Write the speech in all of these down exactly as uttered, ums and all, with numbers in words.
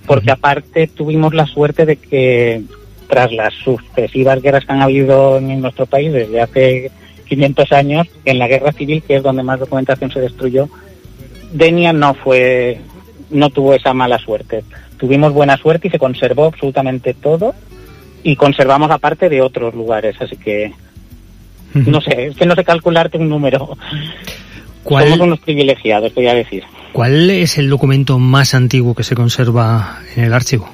porque uh-huh. aparte tuvimos la suerte de que tras las sucesivas guerras que han habido en nuestro país desde hace quinientos años, en la guerra civil, que es donde más documentación se destruyó, Denia no fue, no tuvo esa mala suerte. Tuvimos buena suerte y se conservó absolutamente todo, y conservamos aparte de otros lugares, así que no sé, es que no sé calcularte un número. ¿Cuál, Somos unos privilegiados, voy a decir. ¿Cuál es el documento más antiguo que se conserva en el archivo?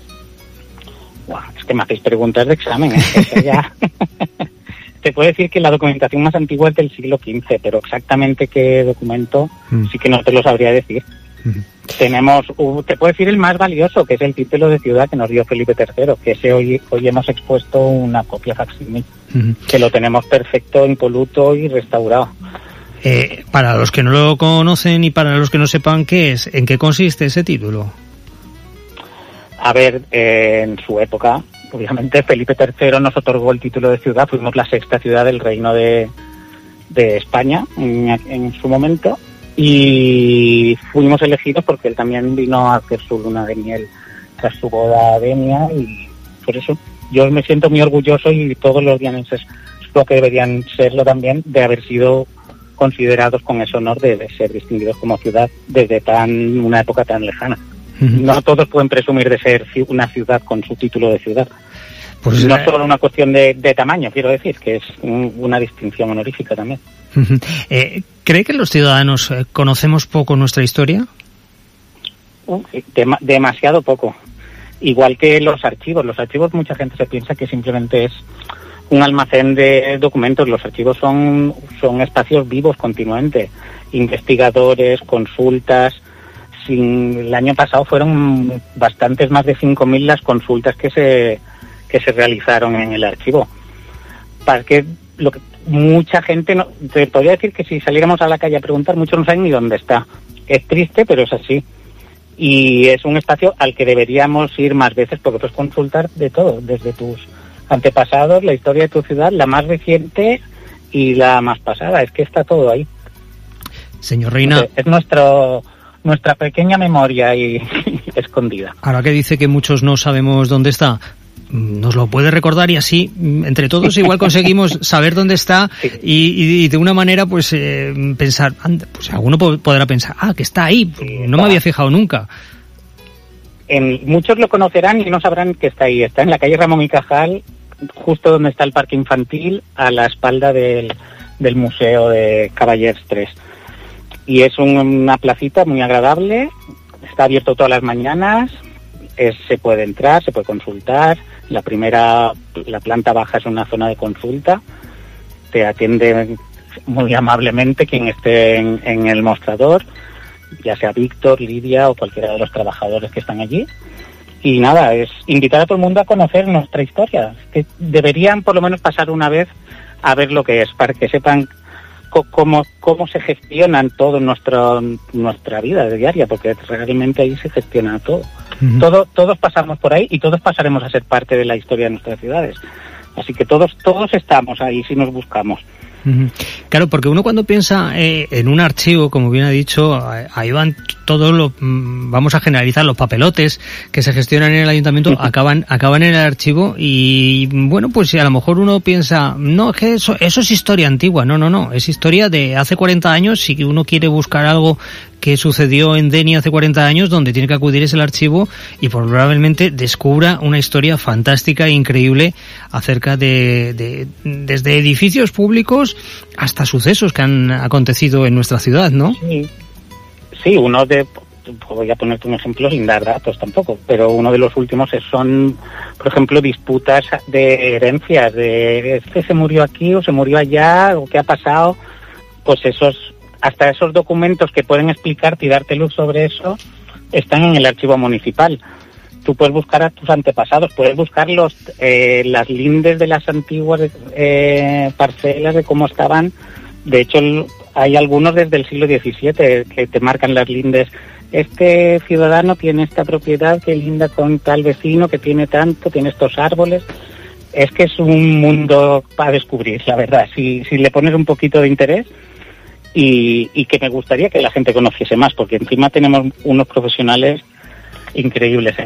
Wow, es que me hacéis preguntas de examen, ¿eh? O sea, ya... Te puedo decir que la documentación más antigua es del siglo quince, pero exactamente qué documento mm. sí que no te lo sabría decir. Mm. Tenemos, uh, te puedo decir el más valioso, que es el título de ciudad que nos dio Felipe tercero, que ese hoy, hoy hemos expuesto una copia facsímil, mm. que lo tenemos perfecto, impoluto y restaurado. Eh, para los que no lo conocen y para los que no sepan qué es, ¿en qué consiste ese título? A ver, eh, en su época, obviamente Felipe tercero nos otorgó el título de ciudad, fuimos la sexta ciudad del Reino de, de España en, en su momento, y fuimos elegidos porque él también vino a hacer su luna de miel tras su boda a Denia, y por eso yo me siento muy orgulloso, y todos los dianenses creo que deberían serlo también, de haber sido considerados con ese honor de, de ser distinguidos como ciudad desde tan una época tan lejana. No todos pueden presumir de ser una ciudad con su título de ciudad. Pues no es solo una cuestión de, de tamaño, quiero decir, que es un, una distinción honorífica también. Eh, ¿Cree que los ciudadanos conocemos poco nuestra historia? Uh, dem- demasiado poco. Igual que los archivos. Los archivos, mucha gente se piensa que simplemente es un almacén de documentos. Los archivos son, son espacios vivos continuamente. Investigadores, consultas... El año pasado fueron bastantes, más de cinco mil las consultas que se que se realizaron en el archivo. Para que lo que mucha gente, no, te podría decir que si saliéramos a la calle a preguntar, muchos no saben ni dónde está. Es triste, pero es así. Y es un espacio al que deberíamos ir más veces, porque puedes consultar de todo, desde tus antepasados, la historia de tu ciudad, la más reciente y la más pasada. Es que está todo ahí. Señor Reina. Entonces, es nuestro... nuestra pequeña memoria y, y escondida. Ahora que dice que muchos no sabemos dónde está, ¿nos lo puede recordar? Y así, entre todos, igual conseguimos saber dónde está, sí. y, y de una manera, pues, eh, pensar, anda, pues alguno podrá pensar, ah, que está ahí, sí, no está. Me había fijado nunca. En, muchos lo conocerán y no sabrán que está ahí. Está en la calle Ramón y Cajal, justo donde está el parque infantil, a la espalda del, del Museo de Cavallers tres. Y es un, una placita muy agradable, está abierto todas las mañanas, es, se puede entrar, se puede consultar. La primera, la planta baja es una zona de consulta, te atiende muy amablemente quien esté en, en el mostrador, ya sea Víctor, Lidia o cualquiera de los trabajadores que están allí. Y nada, es invitar a todo el mundo a conocer nuestra historia, que deberían por lo menos pasar una vez a ver lo que es, para que sepan cómo cómo se gestionan todo nuestro nuestra vida diaria, porque realmente ahí se gestiona todo. Uh-huh. Todo todos pasamos por ahí y todos pasaremos a ser parte de la historia de nuestras ciudades. Así que todos todos estamos ahí si nos buscamos. Uh-huh. Claro, porque uno cuando piensa eh, en un archivo, como bien ha dicho, ahí van todos los, vamos a generalizar, los papelotes que se gestionan en el ayuntamiento, uh-huh. acaban acaban en el archivo, y bueno, pues si a lo mejor uno piensa, no, es que eso, eso es historia antigua, no, no, no, es historia de hace cuarenta años, si uno quiere buscar algo que sucedió en Denia hace cuarenta años, donde tiene que acudir es el archivo, y probablemente descubra una historia fantástica e increíble acerca de, de desde edificios públicos hasta sucesos que han acontecido en nuestra ciudad, ¿no? Sí, sí, uno de, voy a ponerte un ejemplo sin dar datos tampoco, pero uno de los últimos son, por ejemplo, disputas de herencias, de este se murió aquí o se murió allá, o qué ha pasado, pues esos, hasta esos documentos que pueden explicarte y darte luz sobre eso, están en el archivo municipal. Tú puedes buscar a tus antepasados, puedes buscar los, eh, las lindes de las antiguas eh, parcelas, de cómo estaban. De hecho, hay algunos desde el siglo diecisiete que te marcan las lindes. Este ciudadano tiene esta propiedad que linda con tal vecino que tiene tanto, tiene estos árboles. Es que es un mundo para descubrir, la verdad, si, si le pones un poquito de interés. Y, y que me gustaría que la gente conociese más, porque encima tenemos unos profesionales increíbles en